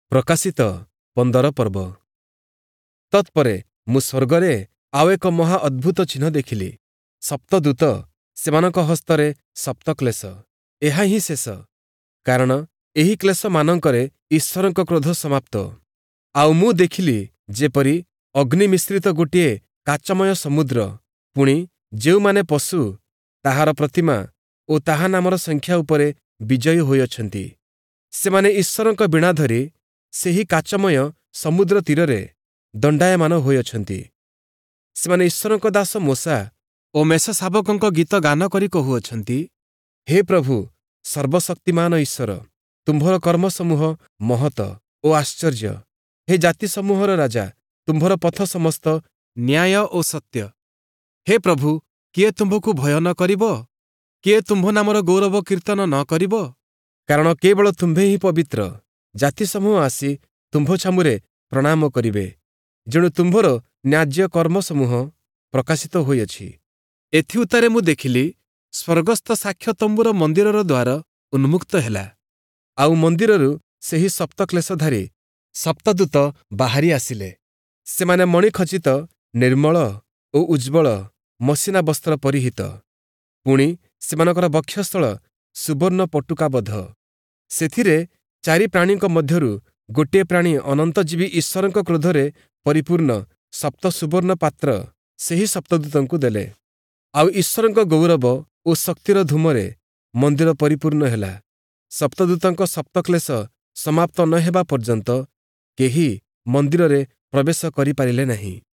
ପ୍ରକାଶିତ 15 ପର୍ବ। ତତ୍ପରେ ମୁଁ ସ୍ୱର୍ଗରେ ଆଉ ଏକ ମହା ଅଦ୍ଭୁତ ଚିହ୍ନ ଦେଖିଲି। ସପ୍ତଦୂତ ସେମାନଙ୍କ ହସ୍ତରେ ସପ୍ତକ୍ଲେଶ। ଏହା ହିଁ ଶେଷ, କାରଣ ଏହି କ୍ଲେଶମାନଙ୍କରେ ଈଶ୍ୱରଙ୍କ କ୍ରୋଧ ସମାପ୍ତ। ଆଉ ମୁଁ ଦେଖିଲି ଯେପରି ଅଗ୍ନି ମିଶ୍ରିତ ଗୋଟିଏ କାଚମୟ ସମୁଦ୍ର। ପୁଣି ଯେଉଁମାନେ ପଶୁ, ତାହାର ପ୍ରତିମା ଓ ତାହା ନାମର ସଂଖ୍ୟା ଉପରେ ବିଜୟୀ ହୋଇଅଛନ୍ତି, ସେମାନେ ଈଶ୍ୱରଙ୍କ ବୀଣା ଧରି ସେହି କାଚମୟ ସମୁଦ୍ର ତୀରରେ ଦଣ୍ଡାୟମାନ ହୋଇଅଛନ୍ତି। ସେମାନେ ଈଶ୍ୱରଙ୍କ ଦାସ ମୂଷା ଓ ମେଷଶାବକଙ୍କ ଗୀତ ଗାନ କରି କହୁଅଛନ୍ତି, ହେ ପ୍ରଭୁ ସର୍ବଶକ୍ତିମାନ ଈଶ୍ୱର, ତୁମ୍ଭର କର୍ମସମୂହ ମହତ ଓ ଆଶ୍ଚର୍ଯ୍ୟ। ହେ ଜାତିସମୂହର ରାଜା, ତୁମ୍ଭର ପଥ ସମସ୍ତ ନ୍ୟାୟ ଓ ସତ୍ୟ। ହେ ପ୍ରଭୁ, କିଏ ତୁମ୍ଭକୁ ଭୟ ନ କରିବ? କିଏ ତୁମ୍ଭ ନାମର ଗୌରବ କୀର୍ତ୍ତନ ନ କରିବ? କାରଣ କେବଳ ତୁମ୍ଭେ ହିଁ ପବିତ୍ର। ଜାତିସମୂହ ଆସି ତୁମ୍ଭ ଛାମୁରେ ପ୍ରଣାମ କରିବେ, ଯେଣୁ ତୁମ୍ଭର ନ୍ୟାଯ୍ୟ କର୍ମସମୂହ ପ୍ରକାଶିତ ହୋଇଅଛି। ଏଥିଉତ୍ତାରେ ମୁଁ ଦେଖିଲି, ସ୍ୱର୍ଗସ୍ଥ ସାକ୍ଷ୍ୟ ତମ୍ବୁର ମନ୍ଦିରର ଦ୍ୱାର ଉନ୍ମୁକ୍ତ ହେଲା, ଆଉ ମନ୍ଦିରରୁ ସେହି ସପ୍ତକ୍ଲେଶଧାରୀ ସପ୍ତଦୂତ ବାହାରି ଆସିଲେ। ସେମାନେ ମଣିଖଚିତ, ନିର୍ମଳ ଓ ଉଜ୍ଜ୍ୱଳ ମସିନା ବସ୍ତ୍ର ପରିହିତ। ପୁଣି ସେମାନଙ୍କର ବକ୍ଷସ୍ଥଳ ସୁବର୍ଣ୍ଣ ପଟୁକାବଦ୍ଧ। ସେଥିରେ 4 ପ୍ରାଣୀଙ୍କ ମଧ୍ୟରୁ ଗୋଟିଏ ପ୍ରାଣୀ ଅନନ୍ତଜୀବୀ ଈଶ୍ୱରଙ୍କ କ୍ରୋଧରେ ପରିପୂର୍ଣ୍ଣ ସପ୍ତ ସୁବର୍ଣ୍ଣ ପାତ୍ର ସେହି ସପ୍ତଦୂତଙ୍କୁ ଦେଲେ। ଆଉ ଈଶ୍ୱରଙ୍କ ଗୌରବ ଓ ଶକ୍ତିର ଧୂମରେ ମନ୍ଦିର ପରିପୂର୍ଣ୍ଣ ହେଲା। ସପ୍ତଦୂତଙ୍କ ସପ୍ତକ୍ଲେଶ ସମାପ୍ତ ନ ହେବା ପର୍ଯ୍ୟନ୍ତ କେହି ମନ୍ଦିରରେ ପ୍ରବେଶ କରିପାରିଲେ ନାହିଁ।